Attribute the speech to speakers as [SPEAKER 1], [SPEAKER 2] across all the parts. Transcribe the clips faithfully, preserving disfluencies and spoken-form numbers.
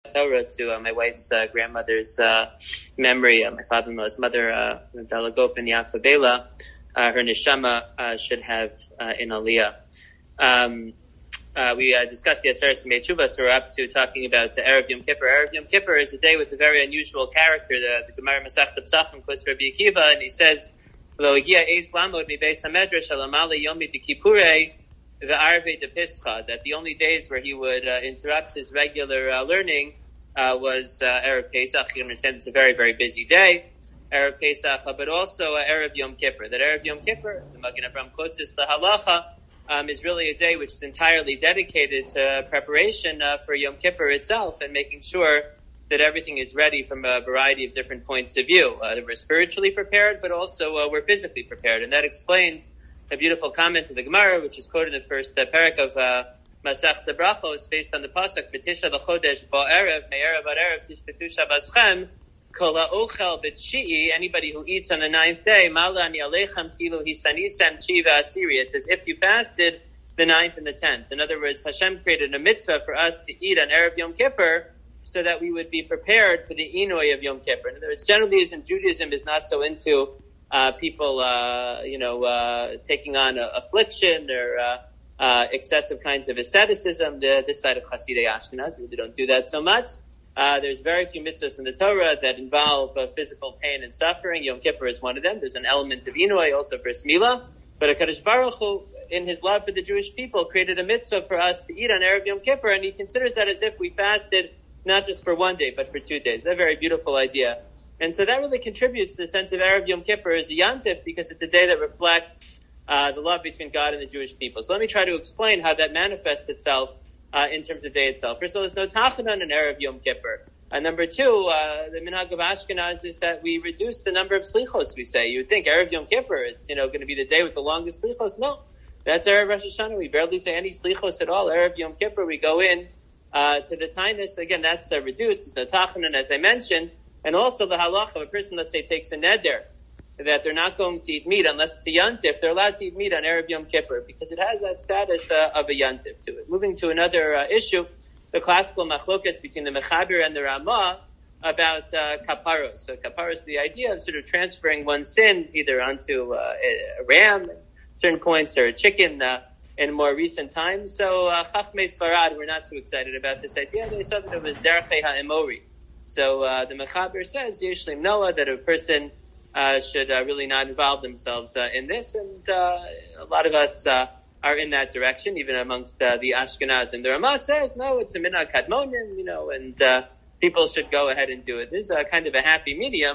[SPEAKER 1] Torah to uh, my wife's uh, grandmother's uh, memory, uh, my father-in-law's mother, uh, Bella Gopin Yafa Bela, uh, her neshama uh, should have uh, in Aliyah. Um, uh, we uh, discussed the Aseret Simei Tshuva, so we're up to talking about uh, Erev Yom Kippur. Erev Yom Kippur is a day with a very unusual character. The, the Gemara Masechta Pesachim quotes Rabbi Akiva, and he says, Lo Higia Eis Lamod Mi Beis HaMedrash Alamali Yomi De Kippurei Ve'arvei De Pischa, that the only days where he would uh, interrupt his regular uh, learning uh, was uh, Erev Pesach. You understand it's a very, very busy day, Erev Pesach, but also uh, Erev Yom Kippur. That Erev Yom Kippur, the Magen Avraham quotes this, the halacha, Um, is really a day which is entirely dedicated to preparation uh, for Yom Kippur itself and making sure that everything is ready from a variety of different points of view. Uh, that we're spiritually prepared, but also uh, we're physically prepared. And that explains a beautiful comment to the Gemara, which is quoted in the first uh, parak of uh, Masechta Brachos, based on the pasuk, B'tisha l'chodesh ba'erev, me'erev ba'erev tishpetu shabaschem, Kol ha'ochel b'tshi'i, anybody who eats on the ninth day, Malan yalechem kilu hisanisem chiva asiri. It's as if you fasted the ninth and the tenth. In other words, Hashem created a mitzvah for us to eat on Erev Yom Kippur so that we would be prepared for the Inoi of Yom Kippur. In other words, Judaism, Judaism is not so into uh, people, uh, you know, uh, taking on uh, affliction or uh, uh, excessive kinds of asceticism. The, this side of Hasidei Ashkenaz, we don't do that so much. Uh, there's very few mitzvahs in the Torah that involve uh, physical pain and suffering. Yom Kippur is one of them. There's an element of Inoi, also bris milah. But HaKadosh Baruch Hu, in his love for the Jewish people, created a mitzvah for us to eat on Erev Yom Kippur, and he considers that as if we fasted not just for one day, but for two days. That's a very beautiful idea. And so that really contributes to the sense of Erev Yom Kippur as a yantif, because it's a day that reflects uh, the love between God and the Jewish people. So let me try to explain how that manifests itself Uh, in terms of day itself. First of all, there's no tachanan in Erev Yom Kippur. And number two, uh, the minhag of Ashkenaz is that we reduce the number of slichos we say. You would think Erev Yom Kippur, it's, you know, going to be the day with the longest slichos. No, that's Erev Rosh Hashanah. We barely say any slichos at all. Erev Yom Kippur, we go in uh, to the tainus. Again, that's uh, reduced. There's no tachanan, as I mentioned. And also the halacha of a person, let's say, takes a neder, that they're not going to eat meat unless it's a yantif. They're allowed to eat meat on Erev Yom Kippur because it has that status uh, of a yantif to it. Moving to another uh, issue, the classical machlokas between the Mechaber and the Ramah about uh, kaparos. So kaparos, the idea of sort of transferring one's sin either onto uh, a ram at certain points or a chicken uh, in more recent times. So uh, Chachmei Sfarad were not too excited about this idea. They saw that it was derechei ha'emori. So uh, the Mechaber says, Yeshlim Noah, that a person Uh, should uh, really not involve themselves uh, in this, and uh, a lot of us uh, are in that direction, even amongst uh, the Ashkenazim. The Ramah says, no, it's a minhag kadmonim, you know, and uh, people should go ahead and do it. There's a kind of a happy medium.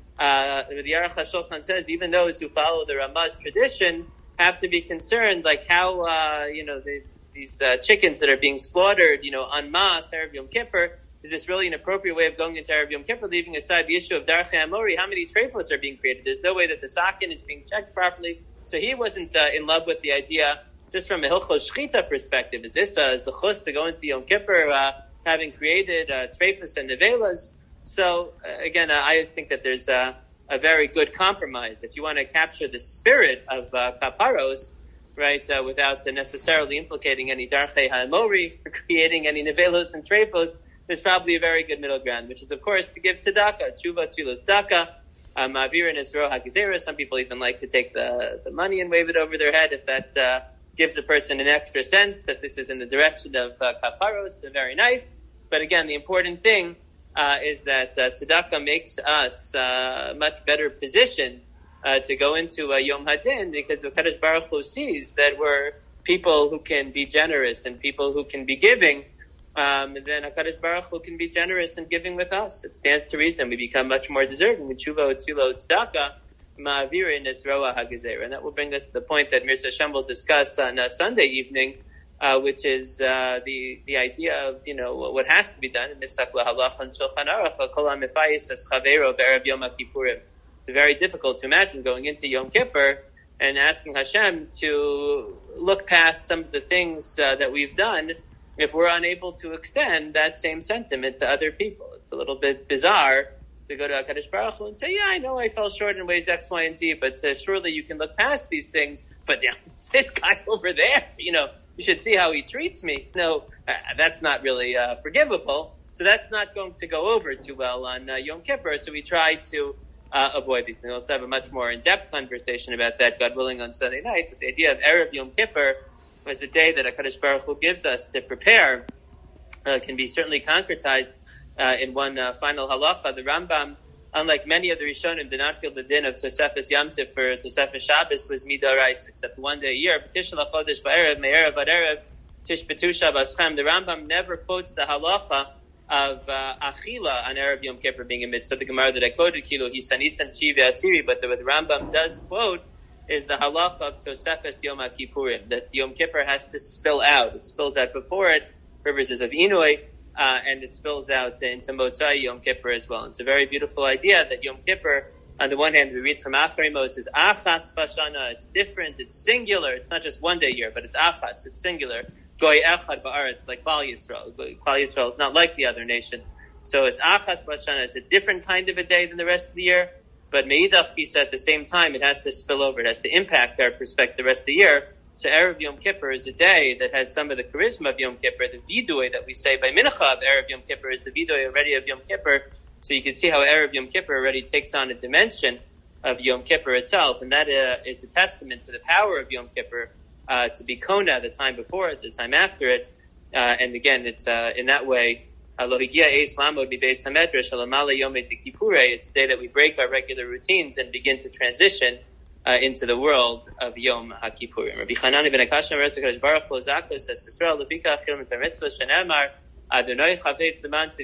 [SPEAKER 1] Uh, the Aruch HaShulchan says, even those who follow the Ramah's tradition have to be concerned, like how, uh, you know, the, these uh, chickens that are being slaughtered, you know, en masse, Erev Yom Kippur. Is this really an appropriate way of going into Erev Yom Kippur, leaving aside the issue of Darchei Amori? How many treifos are being created? There's no way that the sakin is being checked properly. So he wasn't uh, in love with the idea, just from a Hilchos Shchita perspective. Is this a zechus to go into Yom Kippur uh, having created uh, treifos and nevelas? So uh, again, uh, I always think that there's uh, a very good compromise. If you want to capture the spirit of uh, kaparos, right, uh, without uh, necessarily implicating any Darchei Ha'amori, or creating any nevelos and treifos, there's probably a very good middle ground, which is, of course, to give tzedakah, tshuva, tzulo tzedakah, ma'avirin esro ha'gezerah. Some people even like to take the, the money and wave it over their head if that uh, gives a person an extra sense that this is in the direction of uh, kaparos. So very nice. But again, the important thing uh, is that uh, tzedakah makes us uh, much better positioned uh, to go into uh, Yom Hadin, because the HaKadosh Baruch Hu sees that we're people who can be generous and people who can be giving. Um, then HaKadosh Baruch Hu can be generous in giving with us. It stands to reason we become much more deserving. Tshuva, tzulo, tzedakah, ma'avirin esroa ha'gezerah. And that will bring us to the point that Mirza Hashem will discuss on uh, Sunday evening, uh, which is uh, the the idea of, you know, what has to be done. It's very difficult to imagine going into Yom Kippur and asking Hashem to look past some of the things uh, that we've done if we're unable to extend that same sentiment to other people. It's a little bit bizarre to go to HaKadosh Baruch Hu and say, yeah, I know I fell short in ways X, Y, and Z, but uh, surely you can look past these things. But yeah, this guy over there, you know, you should see how he treats me. No, uh, that's not really uh, forgivable. So that's not going to go over too well on uh, Yom Kippur. So we try to uh, avoid these things. We'll also have a much more in-depth conversation about that, God willing, on Sunday night. But the idea of Erev Yom Kippur was a day that HaKadosh Baruch Hu gives us to prepare, uh, can be certainly concretized uh, in one uh, final halacha. The Rambam, unlike many of the Rishonim, did not feel the din of Tosefes Yom Tov for Tosefes Shabbos was midarais, except one day a year. B'tishel HaChodesh Ba'erev, Me'erev Ad-Erev, Tishbetu Shabbos-Chem. The Rambam never quotes the halacha of uh, Achila on Erev Yom Kippur being a mitzvah. The Gemara that I quoted, Kilo Hisanisan Chivi Asiri, but the, what the Rambam does quote is the halacha of Tosefes Yom HaKippurim, that Yom Kippur has to spill out. It spills out before it, purposes of Inui, uh, and it spills out into Motzai Yom Kippur as well. It's a very beautiful idea that Yom Kippur, on the one hand, we read from Acharimos, is Achas Bashana. It's different, it's singular. It's not just one day a year, but it's Achas, it's singular. Goy Echad Ba'aretz, like Klal Yisrael. Klal Yisrael is not like the other nations. So it's Achas Bashana. It's a different kind of a day than the rest of the year. But Meidach Kisa, at the same time, it has to spill over. It has to impact our perspective the rest of the year. So Erev Yom Kippur is a day that has some of the charisma of Yom Kippur. The vidui that we say by Mincha of Erev Yom Kippur is the vidui already of Yom Kippur. So you can see how Erev Yom Kippur already takes on a dimension of Yom Kippur itself. And that uh, is a testament to the power of Yom Kippur uh, to be Kona the time before it, the time after it. Uh, and again, it's uh, in that way, it's a day that we break our regular routines and begin to transition uh, into the world of Yom HaKippurim. Rabbi Chanan ben Akashim HaKadosh Baruch Hu Zakos says, Yisrael Levika Achil Mitzvah Shenemar Adonai Chavei Tzeman